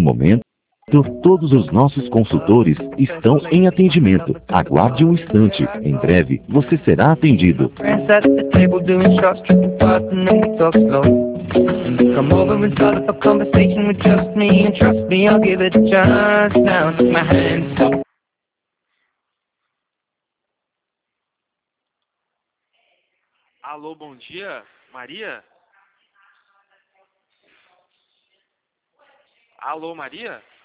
momento, todos os nossos consultores estão em atendimento. Aguarde um instante. Em breve, você será atendido. Come over and start up a conversation with just me, and trust me, I'll give it a chance. Now take my hands up. Alô, bom dia, Maria? Alô, Maria?